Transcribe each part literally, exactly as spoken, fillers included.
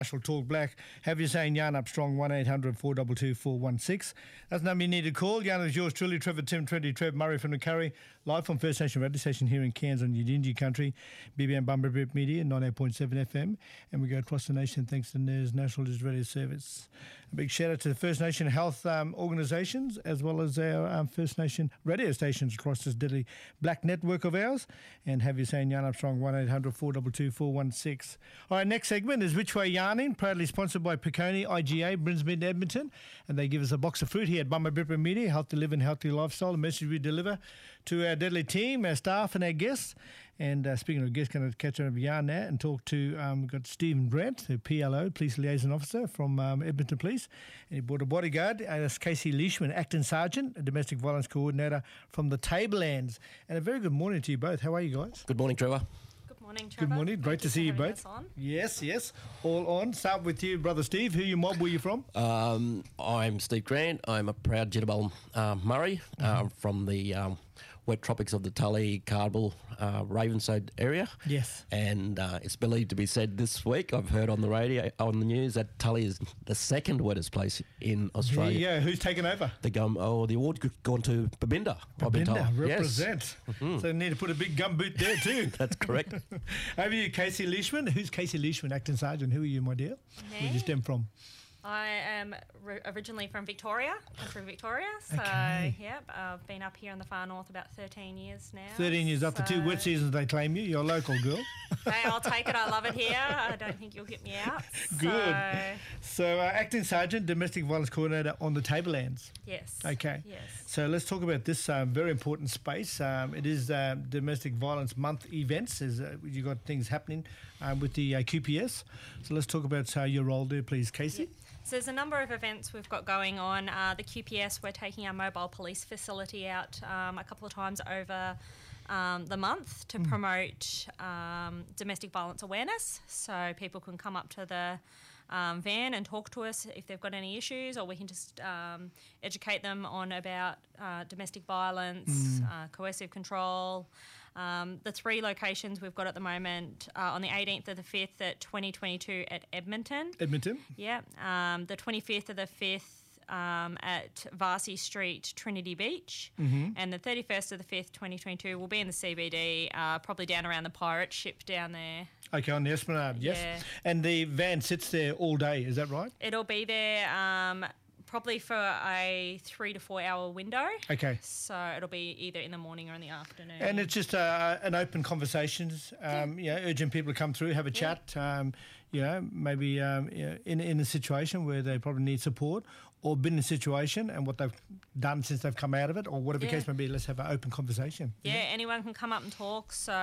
Marshall Talk Black. Have your saying yarn up strong, one eight hundred four two two four one six. That's the number you need to call. Yarn is yours truly, Trevor, Tim, Treddy, Trev, Murray from the Curry, live from First Nation Radio Station here in Cairns on Yidinji Country, B B M Bumberbip Media, ninety-eight point seven F M, and we go across the nation thanks to N A I S National News Radio Service. A big shout out to the First Nation health um, organisations as well as our um, First Nation radio stations across this deadly black network of ours. And have your saying yarn up strong, one eight hundred four two two four one six. All right, next segment is Which Way Yarning, proudly sponsored by Peconi, I G A, Brinsmead, Edmonton. And they give us a box of fruit here at Bumberbip Media, healthy living, healthy lifestyle, a message we deliver to our deadly team, our staff and our guests. And uh, speaking of guests, going to catch over yarn now and talk to, um, we've got Stephen Brandt, the P L O, Police Liaison Officer from um, Edmonton Police. And he brought a bodyguard, uh, that's Casey Leishman, Acting Sergeant, a Domestic Violence Coordinator from the Tablelands. And a very good morning to you both. How are you guys? Good morning, Trevor. Good morning, Trevor. Good morning. Great Thank to see you for having both. us on. Yes, yes. All on. Start with you, Brother Steve. Who you mob were you from? Um, I'm Steve Grant. I'm a proud Jitterbug uh, Murray Mm-hmm. uh, from the um, wet tropics of the Tully, Cardwell, uh, Ravenside area. Yes. And uh, it's believed to be said this week, I've heard on the radio, on the news, that Tully is the second wettest place in Australia. Yeah, who's taken over? The gum, oh, the award gone to Babinda, I've been told. Babinda, Yes. represent. Mhm. So they need to put a big gumboot there too. That's correct. Over you, Casey Leishman. Who's Casey Leishman, Acting Sergeant? Who are you, my dear? Me? Where you stem from? I am ri- originally from Victoria. I'm from Victoria. So, Okay. yep, I've been up here in the far north about thirteen years now. thirteen years after two So- wet seasons, they claim you. You're a local girl. Hey, I'll take it. I love it here. I don't think you'll get me out. Good. So, So, uh, Acting Sergeant, Domestic Violence Coordinator on the Tablelands. yes. Okay. Yes. So let's talk about this uh, very important space. Um, it is uh, Domestic Violence Month events. As uh, you got things happening uh, with the uh, Q P S. So let's talk about uh, your role there, please, Casey. So there's a number of events we've got going on. Uh, the Q P S, we're taking our mobile police facility out um, a couple of times over um, the month to promote um, domestic violence awareness. So people can come up to the um, van and talk to us if they've got any issues, or we can just um, educate them on about uh, domestic violence, uh, coercive control. Um, the three locations we've got at the moment uh, on the eighteenth of the fifth at twenty twenty-two at Edmonton. Edmonton. Yeah, um, the twenty-fifth of the fifth um, at Varsi Street, Trinity Beach, Mm-hmm. and the thirty-first of the fifth, twenty twenty-two, will be in the C B D, uh, probably down around the pirate ship down there. Okay, on the Esplanade, yes. Yeah. And the van sits there all day, is that right? It'll be there um, probably for a three to four hour window. Okay. So it'll be either in the morning or in the afternoon. And it's just uh, an open conversations, um, you know, urging people to come through, have a chat, um, you know, maybe um, you know, in, in a situation where they probably need support, or been in a situation and what they've done since they've come out of it, or whatever the Yeah. case may be. Let's have an open conversation. Yeah, anyone can come up and talk. So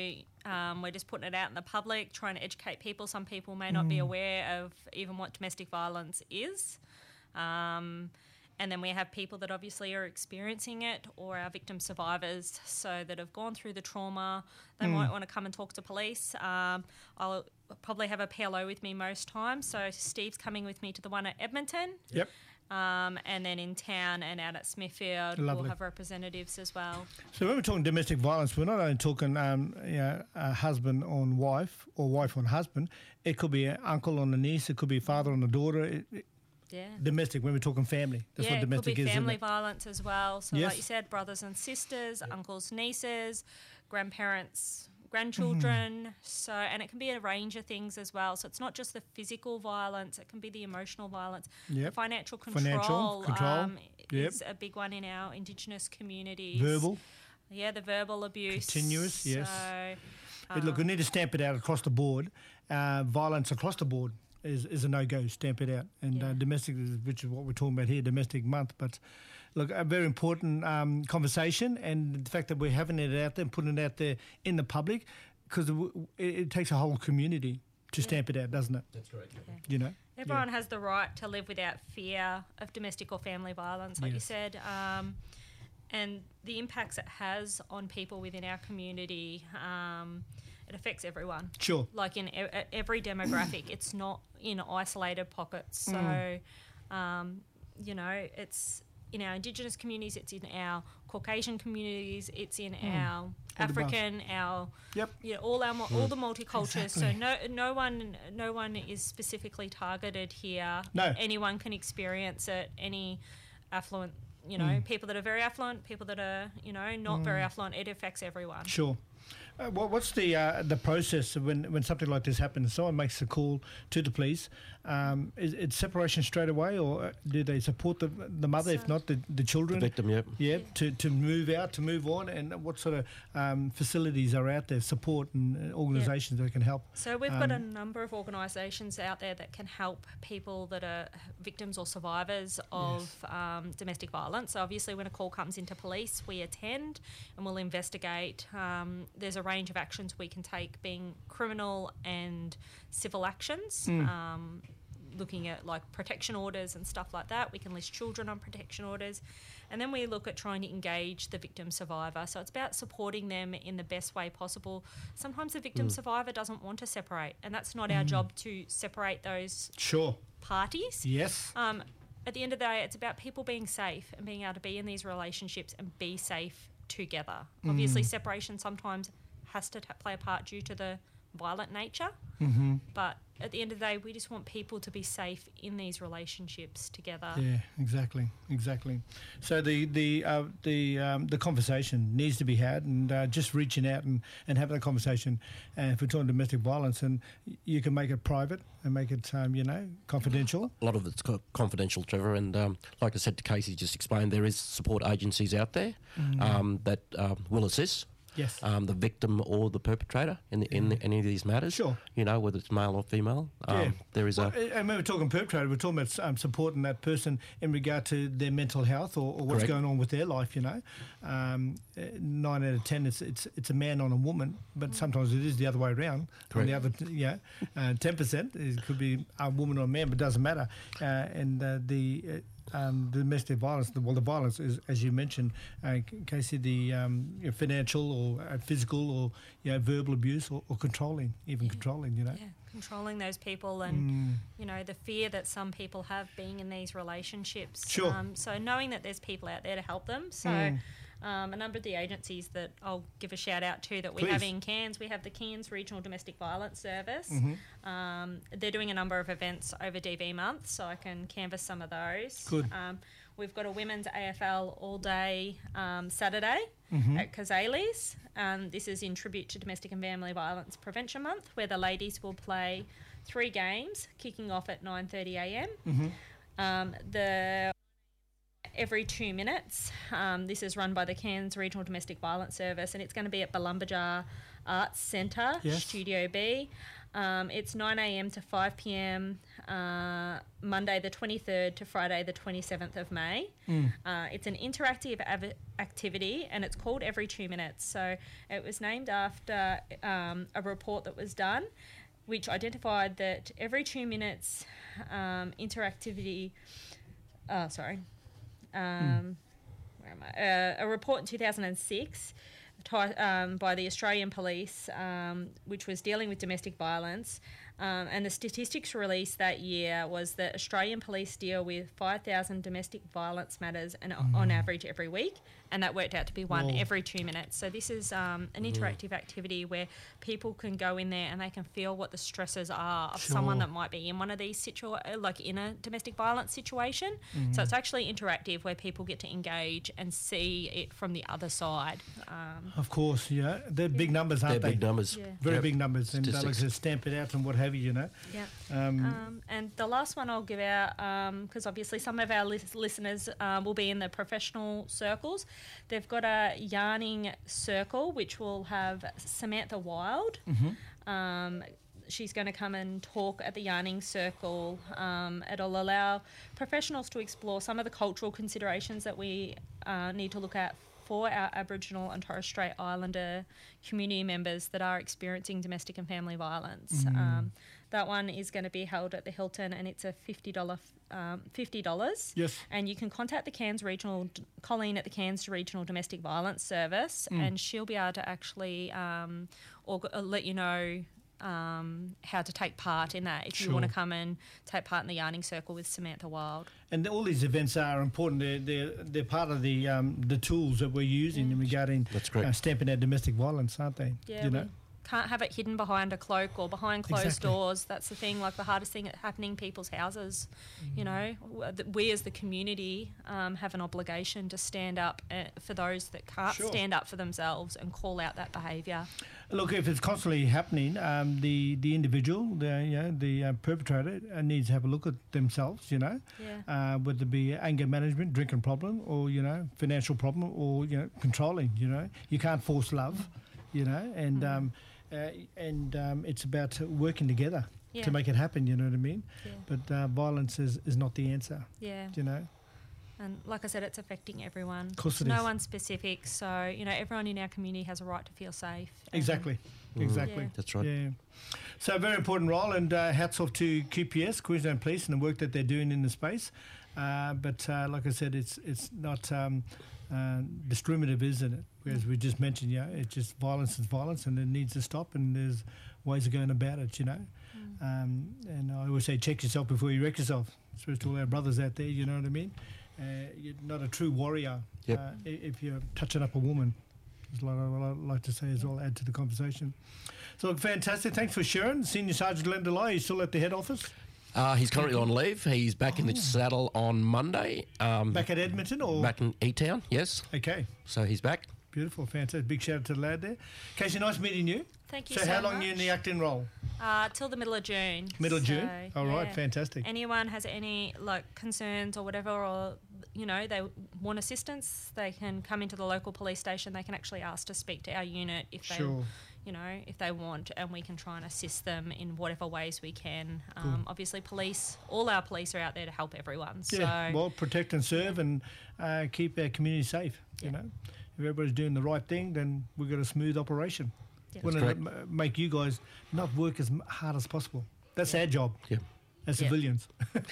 um, we're just putting it out in the public, trying to educate people. Some people may not be aware of even what domestic violence is. Um, and then we have people that obviously are experiencing it, or our victim survivors, so that have gone through the trauma. They might want to come and talk to police. Um, I'll probably have a P L O with me most times. So Steve's coming with me to the one at Edmonton. Yep. Um, and then in town and out at Smithfield, Lovely. we'll have representatives as well. So when we're talking domestic violence, we're not only talking um, you know, a husband on wife or wife on husband. It could be an uncle on a niece. It could be a father on a daughter. It, it, Yeah. domestic, when we're talking family. That's yeah, what domestic it could be is, isn't family it? violence as well. So, Yes. like you said, brothers and sisters, uncles, nieces, grandparents, grandchildren. Mm-hmm. So, and it can be a range of things as well. So, it's not just the physical violence; it can be the emotional violence, Yep. financial control. Financial control. Um, Yep. is a big one in our Indigenous communities. Verbal. Yeah, the verbal abuse. Continuous, yes. So, But look, we need to stamp it out across the board. Uh, violence across the board is, is a no-go. Stamp it out. And uh, Yeah. domestic, is- which is what we're talking about here, domestic month. But look, a very important um, conversation, and the fact that we're having it out there and putting it out there in the public, because it, it takes a whole community to stamp it out, doesn't it? That's correct. You know? Everyone has the right to live without fear of domestic or family violence, like you Yes. said. Um, and the impacts it has on people within our community, um, it affects everyone. Sure. Like in e- every demographic, it's not in isolated pockets. So, Mm. um, you know, it's in our Indigenous communities, it's in our Caucasian communities, it's in Mm. our African, our Yep. you know, all our mo- all the multicultures. Exactly. So no no one no one is specifically targeted here. No. Anyone can experience it. Any affluent, you know, Mm. people that are very affluent, people that are you know not very affluent. It affects everyone. Sure. Uh, what, what's the uh, the process when when something like this happens? Someone makes a call to the police. Um, is it separation straight away, or uh, do they support the the mother, if So- not the, the The children? victim, yep. Yeah, to, to move out, to move on, and what sort of um, facilities are out there, support and uh, organisations that can help? So we've got a Um, number of organisations out there that can help people that are victims or survivors of um, domestic violence. So obviously when a call comes into police, we attend and we'll investigate. Um, there's a range of actions we can take, being criminal and civil actions. Mm. Um, looking at like protection orders and stuff like that. We can list children on protection orders. And then we look at trying to engage the victim survivor. So it's about supporting them in the best way possible. Sometimes the victim survivor doesn't want to separate, and that's not our job to separate those Sure. parties. Yes. Um, at the end of the day, it's about people being safe and being able to be in these relationships and be safe together. Obviously, separation sometimes has to t- play a part due to the violent nature. Mm-hmm. But at the end of the day, we just want people to be safe in these relationships together. Yeah, exactly, exactly. So the the uh, the um, the conversation needs to be had, and uh, just reaching out and, and having a conversation. And if we're talking domestic violence, and you can make it private and make it um, you know confidential. A lot of it's co- confidential, Trevor, and um, like I said to Casey, just explained, there is support agencies out there um, that um, will assist. Yes. Um, the victim or the perpetrator in, the, in any of these matters. Sure. You know, whether it's male or female. Um, Yeah. There is Well, a... and when we're talking perpetrator, we're talking about um, supporting that person in regard to their mental health or, or what's Correct. going on with their life. You know, um, uh, nine out of ten, it's it's it's a man on a woman, but sometimes it is the other way around. On the other, Correct. yeah, uh, ten percent it could be a woman or a man, but it doesn't matter. Uh, and uh, the uh, Um, the domestic violence, the, well, the violence is, as you mentioned, uh, Casey, the um, you know, financial or uh, physical or you know, verbal abuse or, or controlling, even controlling, you know. Yeah, controlling those people and, Mm. you know, the fear that some people have being in these relationships. Sure. Um, so knowing that there's people out there to help them. So Mm. um, a number of the agencies that I'll give a shout out to that we have Please. in Cairns, we have the Cairns Regional Domestic Violence Service. Mhm. Um, they're doing a number of events over D V month, so I can canvass some of those. Good. Um, we've got a women's A F L all day um, Saturday Mhm. at Kazales. Um, this is in tribute to Domestic and Family Violence Prevention Month, where the ladies will play three games, kicking off at nine thirty a m. Mhm. Um, the every two minutes. Um, this is run by the Cairns Regional Domestic Violence Service, and it's going to be at Balumbajar Arts Centre, Yes. Studio B. Um, it's nine a m to five p m, uh, Monday the twenty-third to Friday the twenty-seventh of May. Mm. Uh, it's an interactive av- activity, and it's called Every Two Minutes. So it was named after um, a report that was done, which identified that every two minutes um, interactivity, uh, sorry, um, where am I? Uh, a report in two thousand six ti- um, by the Australian Police, um, which was dealing with domestic violence. Um, and the statistics released that year was that Australian police deal with five thousand domestic violence matters and on average every week, and that worked out to be one Whoa. every two minutes. So this is um, an interactive activity where people can go in there and they can feel what the stresses are of someone Sure. that might be in one of these situa- like in a domestic violence situation. Mm-hmm. So it's actually interactive where people get to engage and see it from the other side. Um, Of course, yeah. They're big numbers, They're aren't they? big numbers. Yeah. Very Yep. big numbers, and uh, like I Statistics. said, stamp it out and what have you, you know. yeah. Um, Um, and the last one I'll give out, because obviously some of our lis- listeners um, will be in the professional circles. They've got a yarning circle, which will have Samantha Wild. mhm. Um, she's going to come and talk at the yarning circle. Um, it'll allow professionals to explore some of the cultural considerations that we uh, need to look at for our Aboriginal and Torres Strait Islander community members that are experiencing domestic and family violence. Mm. Um, that one is going to be held at the Hilton, and it's a fifty dollars um, fifty dollars. Yes. And you can contact the Cairns Regional, Colleen at the Cairns Regional Domestic Violence Service, Mm. and she'll be able to actually um, or, uh, let you know um, how to take part in that if Sure. you want to come and take part in the yarning circle with Samantha Wild. And all these events are important. They're they're, they're part of the um, the tools that we're using in regarding That's correct. uh, stamping out domestic violence, aren't they? Yeah, you we know. can't have it hidden behind a cloak or behind closed Exactly. doors. That's the thing, like the hardest thing happening in people's houses. You know, W- th- we as the community um, have an obligation to stand up uh, for those that can't Sure. stand up for themselves and call out that behaviour. Look, if it's constantly happening, um, the the individual, the you know, the uh, perpetrator, uh, needs to have a look at themselves. You know, Yeah. uh, whether it be anger management, drinking problem, or you know, financial problem, or you know, controlling. You know, you can't force love. You know, and Mm. um, uh, and um, it's about working together Yeah. to make it happen. You know what I mean? Yeah. But uh, violence is, is not the answer. Yeah. You know. And like I said, it's affecting everyone. Of course it no is. one specific. So, you know, everyone in our community has a right to feel safe. and- Exactly. Exactly. Yeah. That's right. Yeah. So a very important role, and uh, hats off to Q P S, Queensland Police, and the work that they're doing in the space. Uh, but uh, like I said, it's it's not um, uh, discriminative, isn't it? As we just mentioned, yeah, it's just violence is violence, and it needs to stop. And there's ways of going about it, you know. Mm. Um, and I always say, check yourself before you wreck yourself. Especially to all our brothers out there, you know what I mean. Uh, you're not a true warrior Yep. uh, i- if you're touching up a woman. That's what I I'd like to say as well, add to the conversation. So, look, fantastic. Thanks for sharing. Senior Sergeant Glenn Delay, he's still at the head office? Uh, he's currently on leave. He's back in the saddle on Monday. Um, Back at Edmonton? or back in E-Town, yes. Okay, So he's back. beautiful, fantastic. Big shout out to the lad there. Casey, nice meeting you. Thank you So, so, how long much. are you in the acting role? Uh, till the middle of June. Middle of So, June? All right, yeah. fantastic. Anyone has any like concerns or whatever, or you know they want assistance, they can come into the local police station. They can actually ask to speak to our unit if they, Sure. you know, if they want, and we can try and assist them in whatever ways we can. Um, obviously, police, all our police are out there to help everyone. Yeah, So well, protect and serve and uh, keep our community safe, you Yeah. know. If everybody's doing the right thing, then we've got a smooth operation. Yeah. Want That's to m- make you guys not work as m- hard as possible. That's our job Yeah. as Yeah. civilians.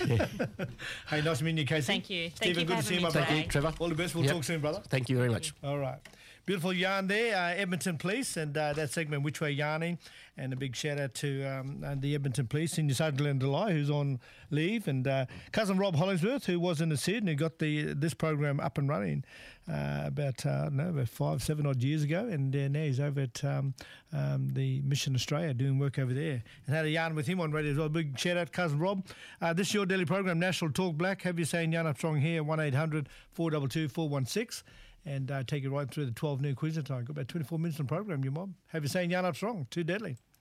Hey, nice meeting you, Casey. Thank you. Thank Stephen, you good for to see you, having my me brother. Thank you, today. Trevor. All the best. We'll Yep. talk soon, brother. Thank you very much. All right. Beautiful yarn there, uh, Edmonton Police, and uh, that segment, Which Way Yarning. And a big shout out to um, uh, the Edmonton Police, Senior Sergeant Glenn Delay, who's on leave, and uh, cousin Rob Hollingsworth, who was in the Sid and who got the this program up and running uh, about, uh, I don't know, about five, seven odd years ago. And uh, now he's over at um, um, the Mission Australia doing work over there. And had a yarn with him on radio as well. Big shout out, cousin Rob. Uh, this is your daily program, National Talk Black. Have you saying Yarn Up Strong here, one eight hundred four two two four one six. And uh, take you right through the twelve noon Queensland time. Got about twenty-four minutes on the program, you mob. Have you saying Yarn Up Strong? Too deadly.